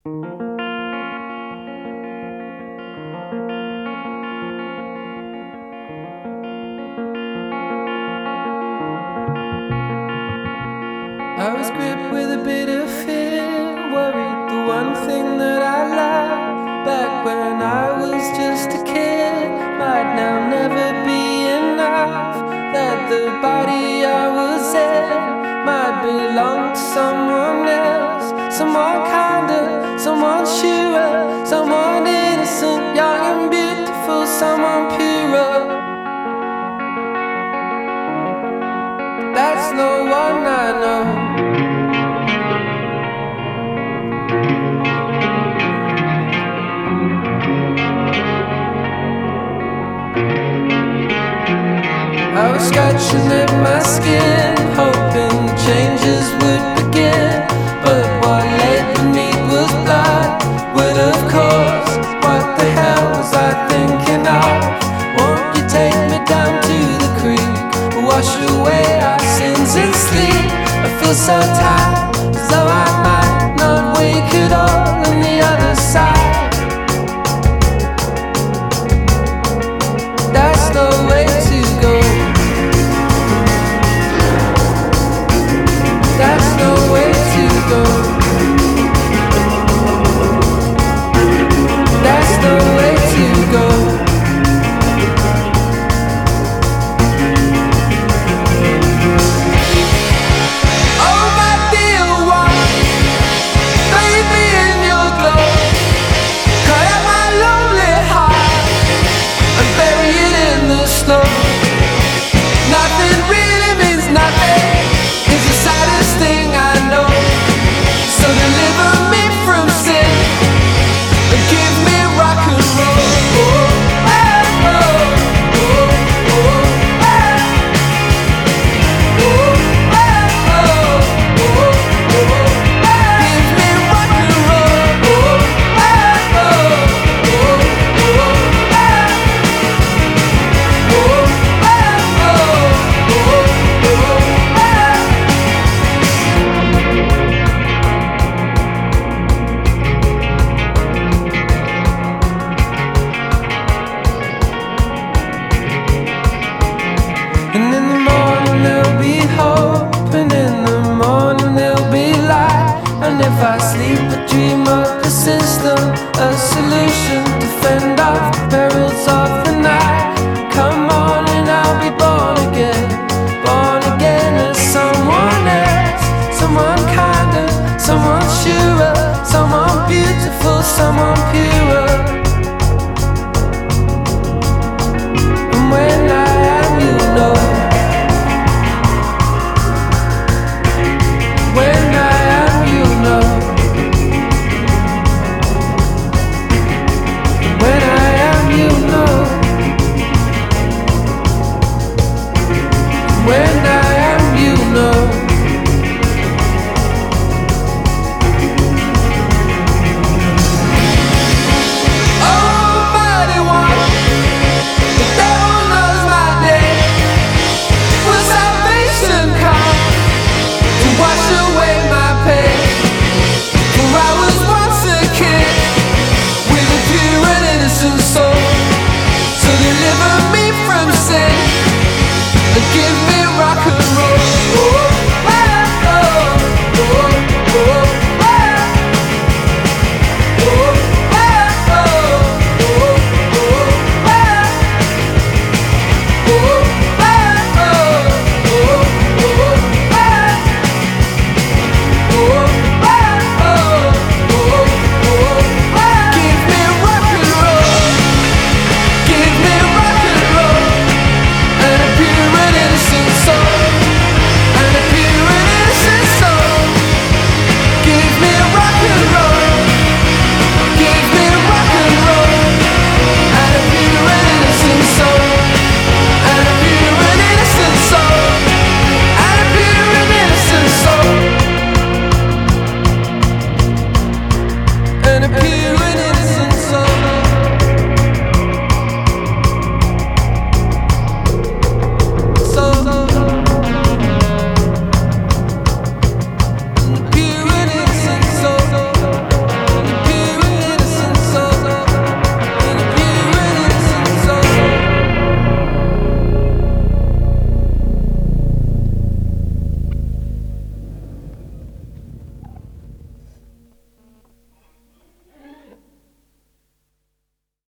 I was gripped with a bit of fear, worried the one thing that I loved back when I was just a kid might now never be enough. That the body I was in might belong to someone else, someone kinder, someone surer, someone innocent, young and beautiful, someone purer. That's no one I know. I was scratching at my skin, hoping changes would begin. But what led to me was blood. But of course, what the hell was I thinking of? Won't you take me down to the creek, wash away our sins and sleep? I feel so tired, as though I might not wake at all on the other side. That's no way to go. That's no way to go. That's no way to go. Oh my dear one, bathe me in your glow. Cut out my lonely heart and bury it in the snow. Nothing really means nothing. It's the saddest thing I know. So deliver me from sin and give me rock and roll. Oh, oh, oh, oh, oh, oh, oh, oh, oh. Give me rock and roll. Oh, oh, oh, and in the morning there'll be hope, and in the morning there'll be light. And if I sleep, I dream of the system, a solution to fend off the perils of the night. Come on and I'll be born again as someone else, someone kinder, someone surer, someone beautiful, someone purer. And when I am, you know. When I am, you know. When I am, you know. When I am, you know. Almighty One, the devil knows my name. Will salvation come to wash away my pain? For I was once a kid with a pure and innocent soul. So deliver me from sin and give me